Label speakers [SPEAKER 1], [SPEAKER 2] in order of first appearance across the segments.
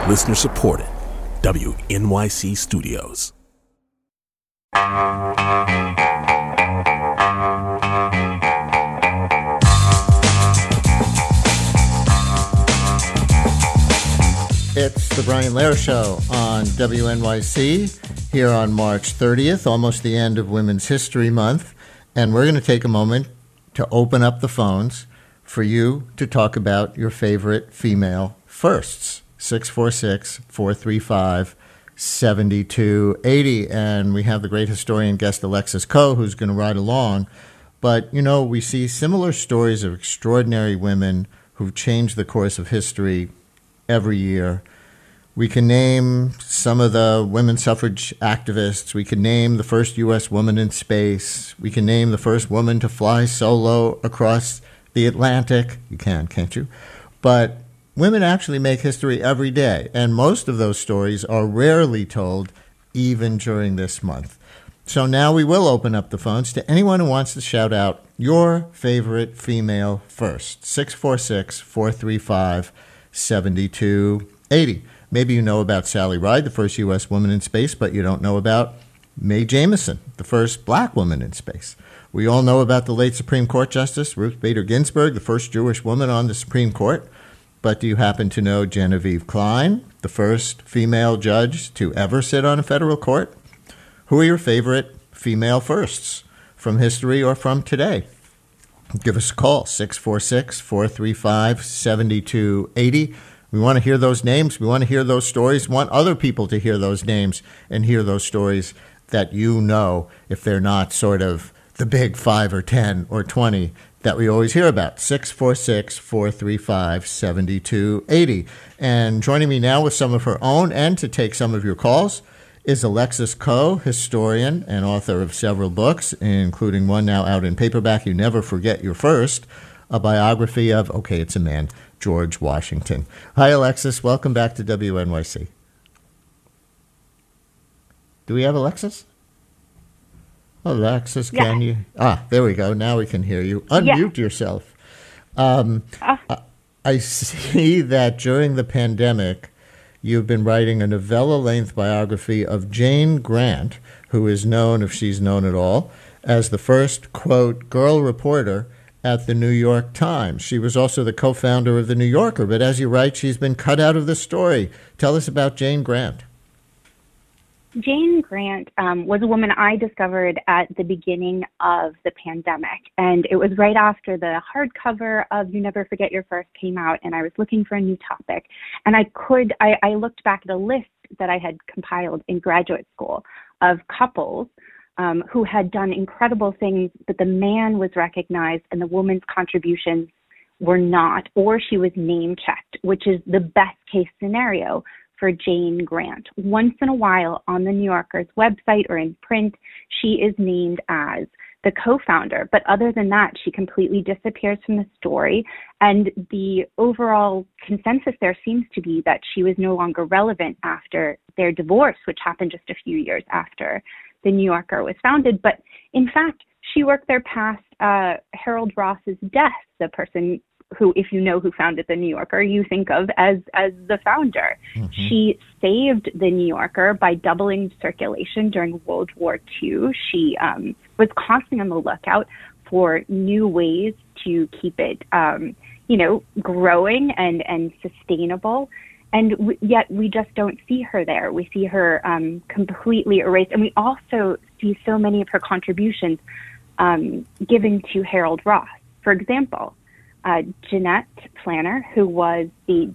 [SPEAKER 1] Listener supported. WNYC Studios.
[SPEAKER 2] It's the Brian Lehrer Show on WNYC here on March 30th, almost the end of Women's History Month. And we're going to take a moment to open up the phones for you to talk about your favorite female firsts. 646-435-7280. And we have the great historian guest Alexis Coe, who's going to ride along. But, you know, we see similar stories of extraordinary women who've changed the course of history every year. We can name some of the women's suffrage activists. We can name the first U.S. woman in space. We can name the first woman to fly solo across the Atlantic. You can, can't you? But women actually make history every day, and most of those stories are rarely told even during this month. So now we will open up the phones to anyone who wants to shout out your favorite female first. 646-435-7280. Maybe you know about Sally Ride, the first U.S. woman in space, but you don't know about Mae Jemison, the first black woman in space. We all know about the late Supreme Court Justice Ruth Bader Ginsburg, the first Jewish woman on the Supreme Court. But do you happen to know Genevieve Klein, the first female judge to ever sit on a federal court? Who are your favorite female firsts from history or from today? Give us a call, 646-435-7280. We want to hear those names. We want to hear those stories. We want other people to hear those names and hear those stories that you know, if they're not sort of the big 5 or 10 or 20 that we always hear about. 646-435-7280. And joining me now with some of her own and to take some of your calls is Alexis Coe, historian and author of several books, including one now out in paperback, You Never Forget Your First, a biography of, okay, it's a man, George Washington. Hi, Alexis. Welcome back to WNYC. Do we have Alexis? Alexis, can you? There we go. Now we can hear you. Unmute yourself. I see that during the pandemic, you've been writing a novella-length biography of Jane Grant, who is known, if she's known at all, as the first, quote, girl reporter at the New York Times. She was also the co-founder of The New Yorker, but as you write, she's been cut out of the story. Tell us about Jane Grant.
[SPEAKER 3] Jane Grant was a woman I discovered at the beginning of the pandemic, and it was right after the hardcover of You Never Forget Your First came out, and I was looking for a new topic. And I looked back at a list that I had compiled in graduate school of couples who had done incredible things, but the man was recognized and the woman's contributions were not, or she was name-checked, which is the best case scenario for Jane Grant. Once in a while on the New Yorker's website or in print, she is named as the co-founder. But other than that, she completely disappears from the story. And the overall consensus there seems to be that she was no longer relevant after their divorce, which happened just a few years after the New Yorker was founded. But in fact, she worked there past Harold Ross's death, the person who, if you know who founded the New Yorker, you think of as the founder. Mm-hmm. She saved the New Yorker by doubling circulation during World War II. She was constantly on the lookout for new ways to keep it, growing and sustainable. And yet we just don't see her there. We see her completely erased. And we also see so many of her contributions given to Harold Ross. For example, Janet Flanner, who was the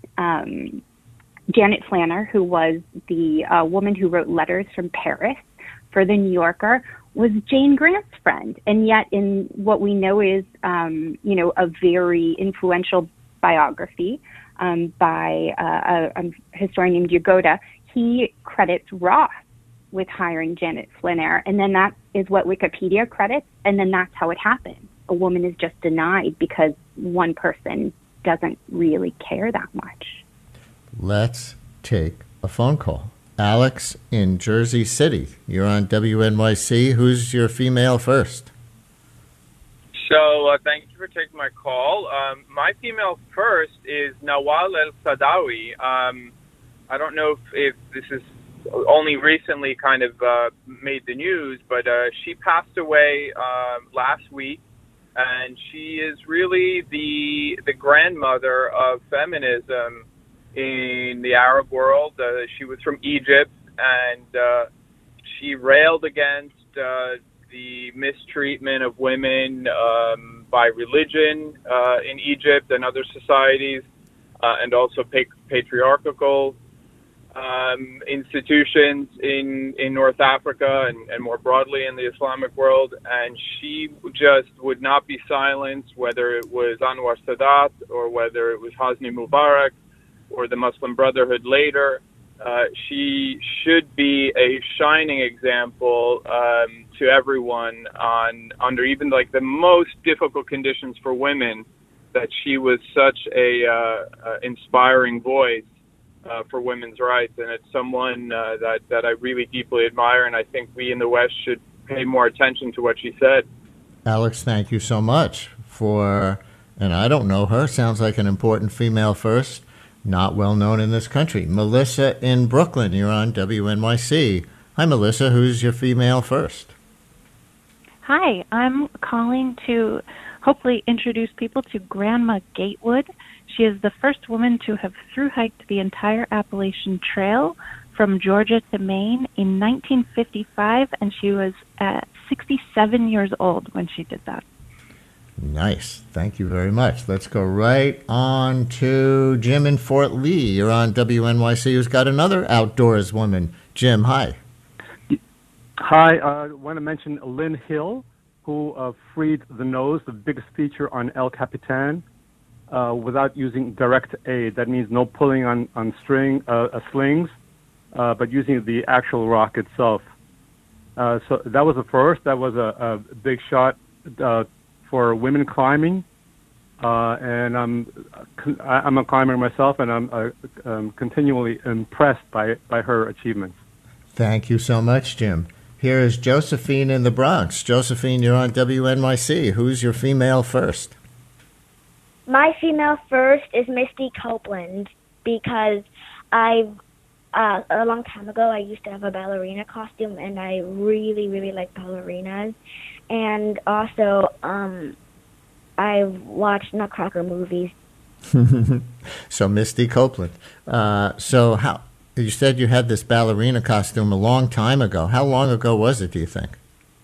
[SPEAKER 3] woman who wrote letters from Paris for the New Yorker, was Jane Grant's friend. And yet in what we know is, a very influential biography by a historian named Yagoda, he credits Ross with hiring Janet Flanner. And then that is what Wikipedia credits. And then that's how it happens. A woman is just denied because one person doesn't really care that much.
[SPEAKER 2] Let's take a phone call. Alex in Jersey City. You're on WNYC. Who's your female first?
[SPEAKER 4] So thank you for taking my call. My female first is Nawal El-Saadawi. I don't know if this is only recently kind of made the news, but she passed away last week, and she is really the grandmother of feminism in the Arab world. She was from Egypt, and she railed against the mistreatment of women by religion in Egypt and other societies, and also patriarchal institutions in North Africa and more broadly in the Islamic world. And she just would not be silenced, whether it was Anwar Sadat or whether it was Hosni Mubarak or the Muslim Brotherhood later. She should be a shining example to everyone under even like the most difficult conditions for women, that she was such a inspiring voice for women's rights. And it's someone that I really deeply admire, and I think we in the West should pay more attention to what she said.
[SPEAKER 2] Alex, thank you so much for, and I don't know her, sounds like an important female first, not well known in this country. Melissa in Brooklyn, you're on WNYC. Hi, Melissa. Who's your female first?
[SPEAKER 5] Hi, I'm calling to hopefully introduce people to Grandma Gatewood. She is the first woman to have thru-hiked the entire Appalachian Trail from Georgia to Maine in 1955, and she was 67 years old when she did that.
[SPEAKER 2] Nice. Thank you very much. Let's go right on to Jim in Fort Lee. You're on WNYC, who's got another outdoors woman. Jim, hi.
[SPEAKER 6] Hi. I want to mention Lynn Hill, who freed the nose, the biggest feature on El Capitan, without using direct aid. That means no pulling on slings, but using the actual rock itself. So that was the first. That was a big shot for women climbing, and I'm a climber myself, and I'm continually impressed by her achievements.
[SPEAKER 2] Thank you so much, Jim. Here is Josephine in the Bronx. Josephine, you're on WNYC. Who's your female first?
[SPEAKER 7] My female first is Misty Copeland, because a long time ago I used to have a ballerina costume, and I really, really like ballerinas. And also, I watched Nutcracker movies.
[SPEAKER 2] So Misty Copeland. So how you said you had this ballerina costume a long time ago. How long ago was it, do you think?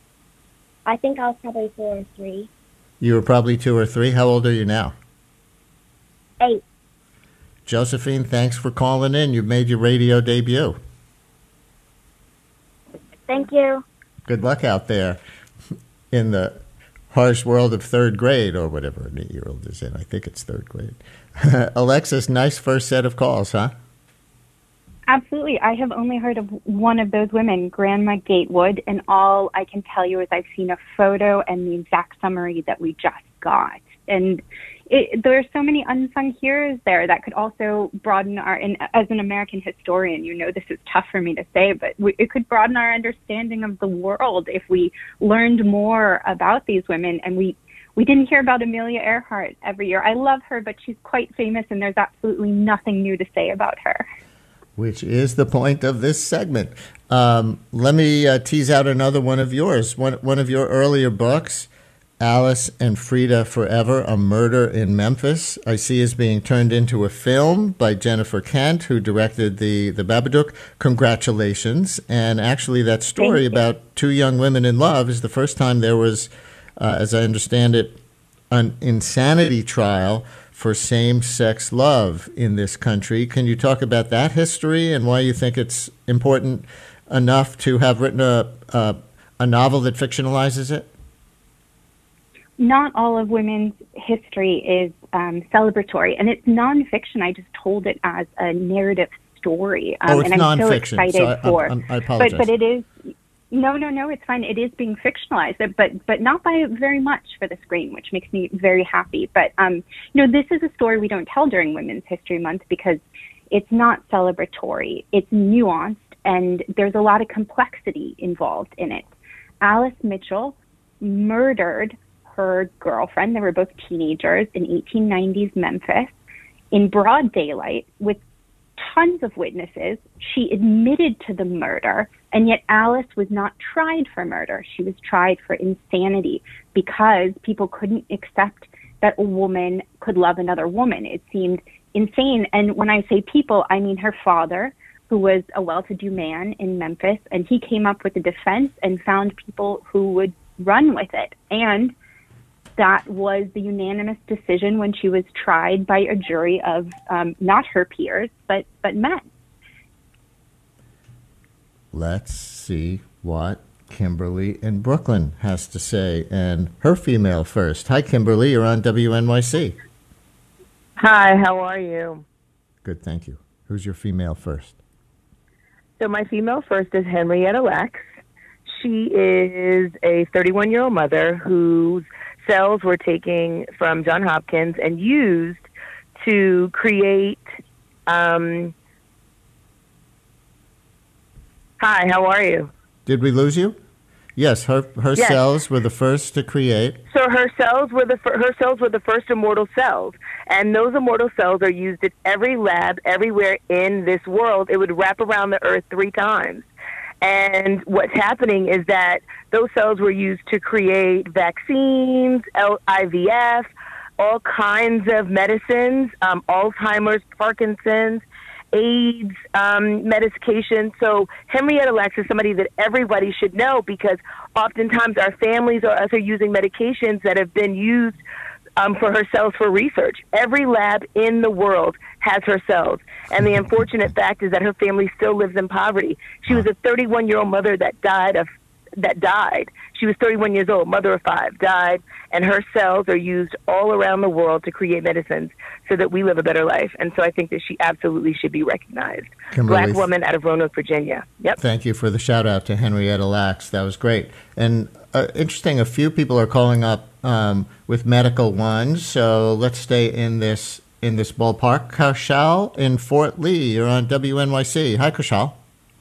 [SPEAKER 7] I think I was probably 4 or 3.
[SPEAKER 2] You were probably 2 or 3. How old are you now?
[SPEAKER 7] 8.
[SPEAKER 2] Josephine, thanks for calling in. You've made your radio debut.
[SPEAKER 7] Thank you.
[SPEAKER 2] Good luck out there in the harsh world of third grade, or whatever an 8-year-old is in. I think it's third grade. Alexis, nice first set of calls, huh?
[SPEAKER 3] Absolutely. I have only heard of one of those women, Grandma Gatewood, and all I can tell you is I've seen a photo and the exact summary that we just got. And there are so many unsung heroes there that could also broaden our, and as an American historian, you know this is tough for me to say, but it could broaden our understanding of the world if we learned more about these women. And we didn't hear about Amelia Earhart every year. I love her, but she's quite famous, and there's absolutely nothing new to say about her.
[SPEAKER 2] Which is the point of this segment. Let me tease out another one of yours. One of your earlier books, Alice and Frida Forever, A Murder in Memphis, I see is being turned into a film by Jennifer Kent, who directed the Babadook. Congratulations. And actually that story about 2 young women in love is the first time there was, as I understand it, an insanity trial for same-sex love in this country. Can you talk about that history and why you think it's important enough to have written a novel that fictionalizes it?
[SPEAKER 3] Not all of women's history is celebratory, and it's nonfiction. I just told it as a narrative story.
[SPEAKER 2] It's
[SPEAKER 3] and I'm
[SPEAKER 2] nonfiction.
[SPEAKER 3] so excited
[SPEAKER 2] I apologize.
[SPEAKER 3] But it is. No, it's fine. It is being fictionalized, but not by very much for the screen, which makes me very happy. But, this is a story we don't tell during Women's History Month because it's not celebratory. It's nuanced, and there's a lot of complexity involved in it. Alice Mitchell murdered her girlfriend. They were both teenagers in 1890s Memphis in broad daylight with tons of witnesses. She admitted to the murder, and yet Alice was not tried for murder. She was tried for insanity because people couldn't accept that a woman could love another woman. It seemed insane. And when I say people, I mean her father, who was a well-to-do man in Memphis, and he came up with a defense and found people who would run with it. And that was the unanimous decision when she was tried by a jury of not her peers, but men.
[SPEAKER 2] Let's see what Kimberly in Brooklyn has to say, and her female first. Hi, Kimberly. You're on WNYC.
[SPEAKER 8] Hi, how are you?
[SPEAKER 2] Good, thank you. Who's your female first?
[SPEAKER 8] So my female first is Henrietta Lacks. She is a 31-year-old mother whose cells were taken from Johns Hopkins and used to create... Hi, how are you?
[SPEAKER 2] Did we lose you? Yes, her
[SPEAKER 8] Yes.
[SPEAKER 2] cells were the first to create.
[SPEAKER 8] So her cells were the first immortal cells, and those immortal cells are used at every lab everywhere in this world. It would wrap around the earth 3 times. And what's happening is that those cells were used to create vaccines, IVF, all kinds of medicines, Alzheimer's, Parkinson's, AIDS, medication. So Henrietta Lacks is somebody that everybody should know, because oftentimes our families or us are using medications that have been used for her cells for research. Every lab in the world has her cells. And the unfortunate fact is that her family still lives in poverty. She was a 31-year-old mother that died. She was 31 years old, mother of 5, died, and her cells are used all around the world to create medicines so that we live a better life. And so I think that she absolutely should be recognized.
[SPEAKER 2] Kimberly,
[SPEAKER 8] Black woman out of Roanoke, Virginia. Yep.
[SPEAKER 2] Thank you for the shout out to Henrietta Lacks. That was great. And interesting, a few people are calling up with medical ones. So let's stay in this ballpark. Kaushal in Fort Lee. You're on WNYC. Hi, Kaushal.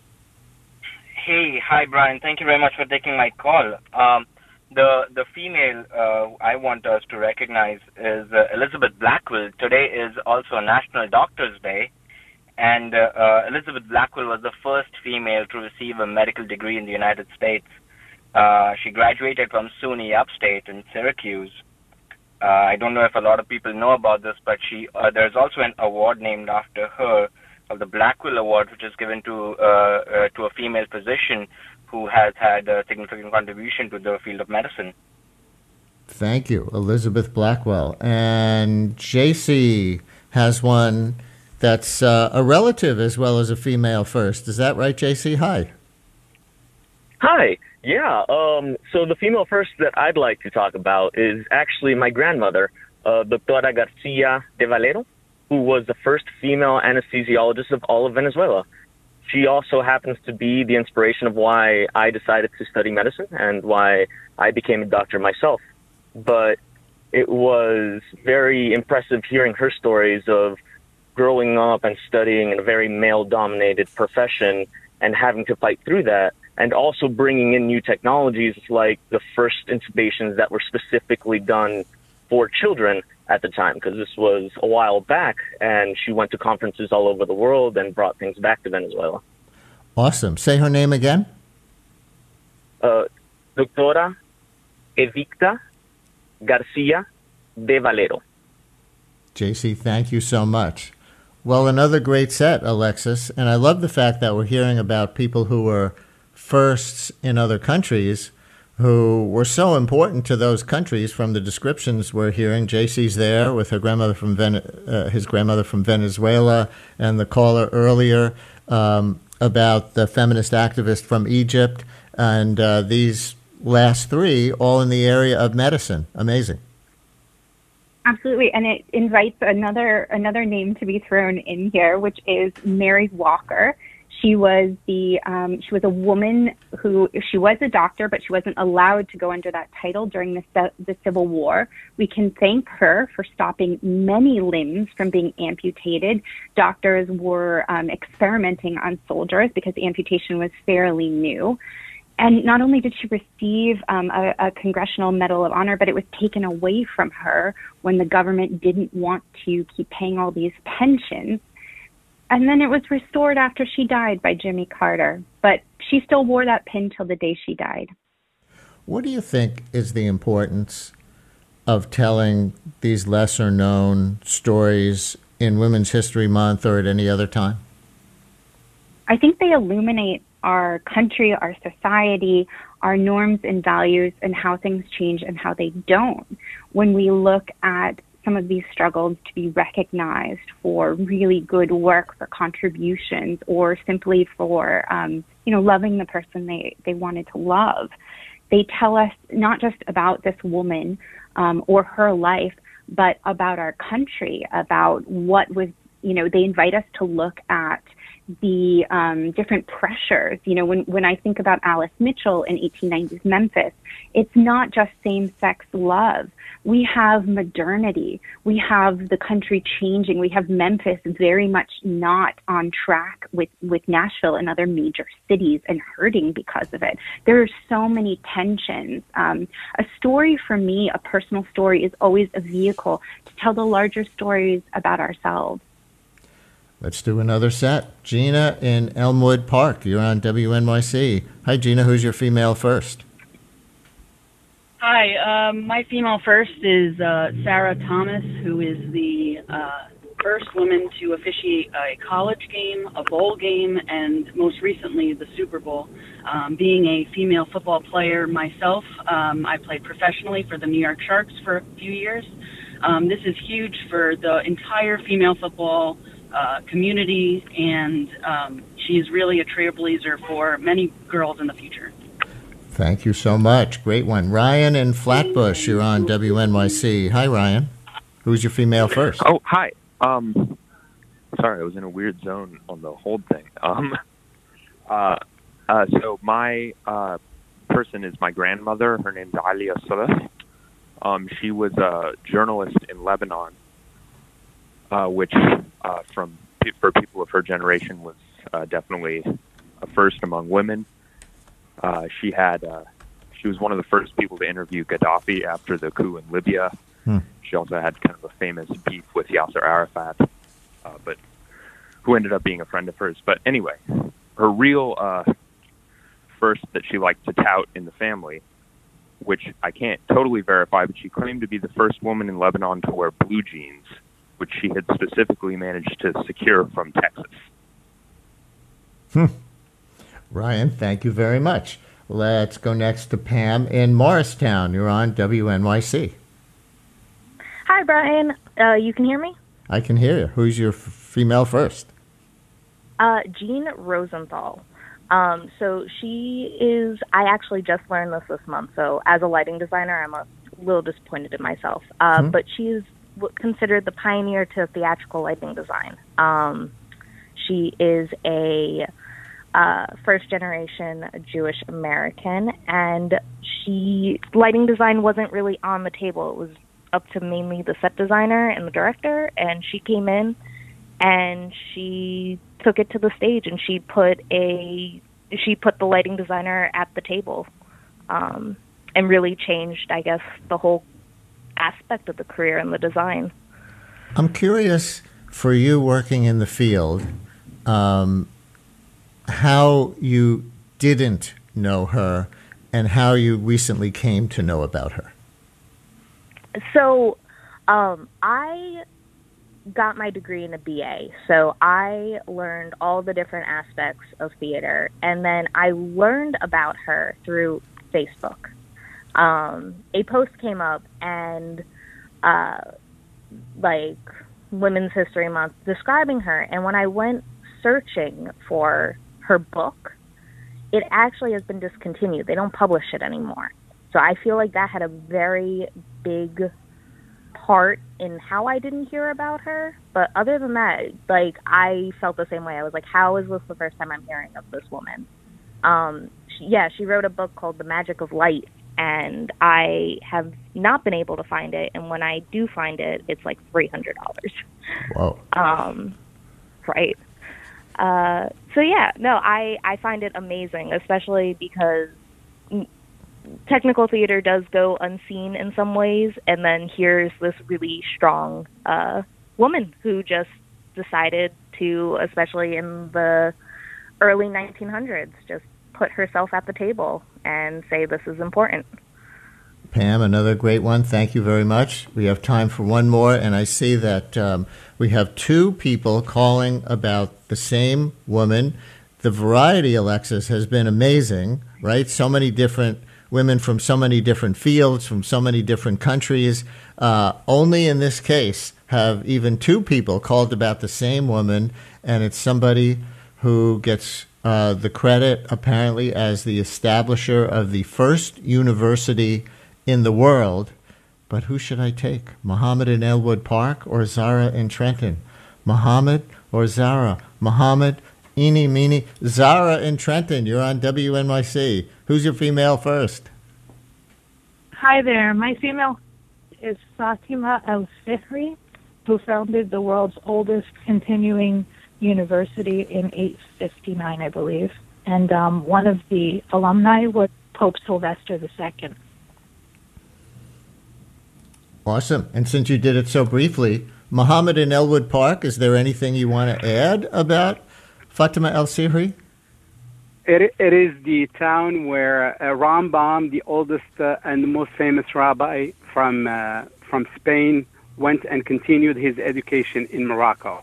[SPEAKER 9] Hey, hi, Brian. Thank you very much for taking my call. The female I want us to recognize is Elizabeth Blackwell. Today is also National Doctors Day, and Elizabeth Blackwell was the first female to receive a medical degree in the United States. She graduated from SUNY Upstate in Syracuse. I don't know if a lot of people know about this, but there's also an award named after her, called the Blackwell Award, which is given to a female physician who has had a significant contribution to the field of medicine.
[SPEAKER 2] Thank you, Elizabeth Blackwell. And JC has one that's a relative as well as a female first. Is that right, JC? Hi.
[SPEAKER 10] Hi. Yeah. So the female first that I'd like to talk about is actually my grandmother, Doctora Garcia de Valero, who was the first female anesthesiologist of all of Venezuela. She also happens to be the inspiration of why I decided to study medicine and why I became a doctor myself. But it was very impressive hearing her stories of growing up and studying in a very male-dominated profession and having to fight through that, and also bringing in new technologies like the first intubations that were specifically done for children at the time, because this was a while back, and she went to conferences all over the world and brought things back to Venezuela.
[SPEAKER 2] Awesome. Say her name again.
[SPEAKER 10] Doctora Evicta Garcia de Valero.
[SPEAKER 2] JC, thank you so much. Well, another great set, Alexis, and I love the fact that we're hearing about people who were firsts in other countries who were so important to those countries from the descriptions we're hearing. JC's there with her grandmother from his grandmother from Venezuela, and the caller earlier about the feminist activist from Egypt, and these last 3 all in the area of medicine. Amazing.
[SPEAKER 3] Absolutely, and it invites another name to be thrown in here, which is Mary Walker. She was a woman she was a doctor, but she wasn't allowed to go under that title during the Civil War. We can thank her for stopping many limbs from being amputated. Doctors were experimenting on soldiers because amputation was fairly new. And not only did she receive a Congressional Medal of Honor, but it was taken away from her when the government didn't want to keep paying all these pensions. And then it was restored after she died by Jimmy Carter. But she still wore that pin till the day she died.
[SPEAKER 2] What do you think is the importance of telling these lesser-known stories in Women's History Month or at any other time?
[SPEAKER 3] I think they illuminate our country, our society, our norms and values, and how things change and how they don't. When we look at some of these struggles to be recognized for really good work, for contributions, or simply for, loving the person they wanted to love. They tell us not just about this woman or her life, but about our country, about what was, they invite us to look at the different pressures. When I think about Alice Mitchell in 1890s Memphis, it's not just same-sex love. We have modernity. We have the country changing. We have Memphis very much not on track with Nashville and other major cities and hurting because of it. There are so many tensions. A story for me, a personal story, is always a vehicle to tell the larger stories about ourselves.
[SPEAKER 2] Let's do another set. Gina in Elmwood Park, you're on WNYC. Hi, Gina. Who's your female first?
[SPEAKER 11] Hi, my female first is Sarah Thomas, who is the first woman to officiate a college game, a bowl game, and most recently the Super Bowl. Being a female football player myself, I played professionally for the New York Sharks for a few years. This is huge for the entire female football community, and she is really a trailblazer for many girls in the future.
[SPEAKER 2] Thank you so much. Great one. Ryan in Flatbush, you're on WNYC. Hi, Ryan. Who's your female first?
[SPEAKER 12] Oh, hi. Sorry, I was in a weird zone on the hold thing. So my person is my grandmother. Her name's Alia Saleh. She was a journalist in Lebanon, which for people of her generation was definitely a first among women. She was one of the first people to interview Gaddafi after the coup in Libya. She also had kind of a famous beef with Yasser Arafat, but who ended up being a friend of hers. But anyway, her real first that she liked to tout in the family, which I can't totally verify, but she claimed to be the first woman in Lebanon to wear blue jeans, which she had specifically managed to secure from Texas.
[SPEAKER 2] Ryan, thank you very much. Let's go next to Pam in Morristown. You're on WNYC.
[SPEAKER 13] Hi, Brian. You can hear me?
[SPEAKER 2] I can hear you. Who's your female first?
[SPEAKER 13] Jean Rosenthal. So she is, I actually just learned this month, so as a lighting designer, I'm a little disappointed in myself. But she's considered the pioneer to theatrical lighting design. She is a first-generation Jewish American, and lighting design wasn't really on the table. It was up to mainly the set designer and the director, and she came in and she took it to the stage, and she put the lighting designer at the table, and really changed, I guess, the whole aspect of the career and the design.
[SPEAKER 2] I'm curious, for you working in the field, how you didn't know her and how you recently came to know about her.
[SPEAKER 13] So I got my degree in a BA, so I learned all the different aspects of theater, and then I learned about her through Facebook. A post came up, and Women's History Month, describing her, and when I went searching for her book, it actually has been discontinued. They don't publish it anymore. So I feel like that had a very big part in how I didn't hear about her. But other than that, I felt the same way. I was like, how is this the first time I'm hearing of this woman? She wrote a book called The Magic of Light, and I have not been able to find it. And when I do find it, it's like $300.
[SPEAKER 2] Whoa.
[SPEAKER 13] Right. I find it amazing, especially because technical theater does go unseen in some ways, and then here's this really strong woman who just decided to, especially in the early 1900s, just put herself at the table and say this is important.
[SPEAKER 2] Pam, another great one. Thank you very much. We have time for one more, and I see that we have two people calling about the same woman. The variety, Alexis, has been amazing, right? So many different women from so many different fields, from so many different countries. Only in this case have even two people called about the same woman, and it's somebody who gets the credit, apparently, as the establisher of the first university in the world. But who should I take? Muhammad in Elwood Park or Zara in Trenton? Muhammad or Zara? Muhammad, eeny, meeny. Zara in Trenton, you're on WNYC. Who's your female first?
[SPEAKER 14] Hi there. My female is Fatima El-Fihri, who founded the world's oldest continuing university in 859, I believe. And one of the alumni was Pope Sylvester II.
[SPEAKER 2] Awesome. And since you did it so briefly, Muhammad in Elwood Park, is there anything you want to add about Fatima El-Fihri?
[SPEAKER 15] It is the town where Rambam, the oldest and the most famous rabbi from Spain, went and continued his education in Morocco.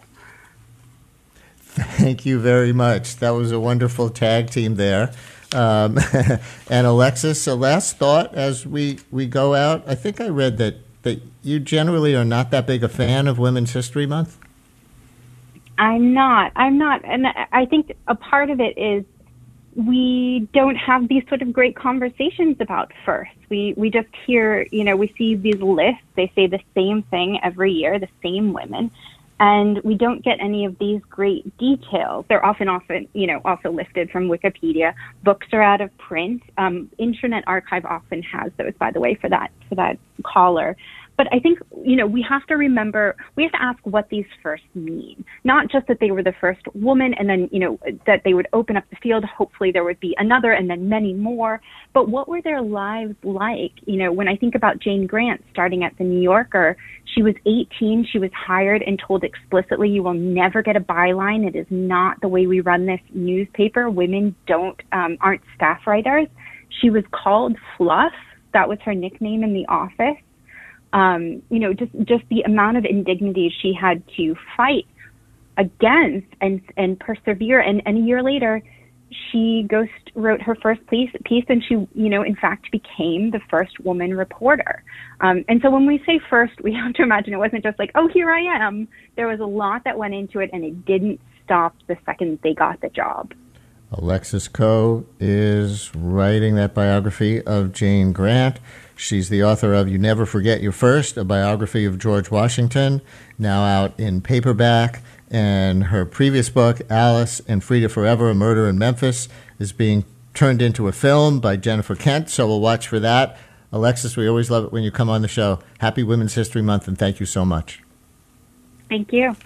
[SPEAKER 2] Thank you very much. That was a wonderful tag team there. And Alexis, a last thought as we go out. I think I read that you generally are not that big a fan of Women's History Month.
[SPEAKER 3] I'm not. And I think a part of it is we don't have these sort of great conversations about first. We just hear, we see these lists. They say the same thing every year, the same women. And we don't get any of these great details. They're often, also listed from Wikipedia. Books are out of print. Internet Archive often has those, by the way, for that caller. But I think, we have to remember, we have to ask what these first mean. Not just that they were the first woman and then, that they would open up the field. Hopefully there would be another and then many more. But what were their lives like? When I think about Jane Grant starting at the New Yorker, she was 18. She was hired and told explicitly, you will never get a byline. It is not the way we run this newspaper. Women aren't staff writers. She was called Fluff. That was her nickname in the office. Just the amount of indignities she had to fight against and persevere. And a year later, she wrote her first piece and she, in fact, became the first woman reporter. And so when we say first, we have to imagine it wasn't just like, oh, here I am. There was a lot that went into it, and it didn't stop the second they got the job.
[SPEAKER 2] Alexis Coe is writing that biography of Jane Grant. She's the author of You Never Forget Your First, a biography of George Washington, now out in paperback. And her previous book, Alice and Frida Forever, A Murder in Memphis, is being turned into a film by Jennifer Kent, so we'll watch for that. Alexis, we always love it when you come on the show. Happy Women's History Month, and thank you so much.
[SPEAKER 3] Thank you.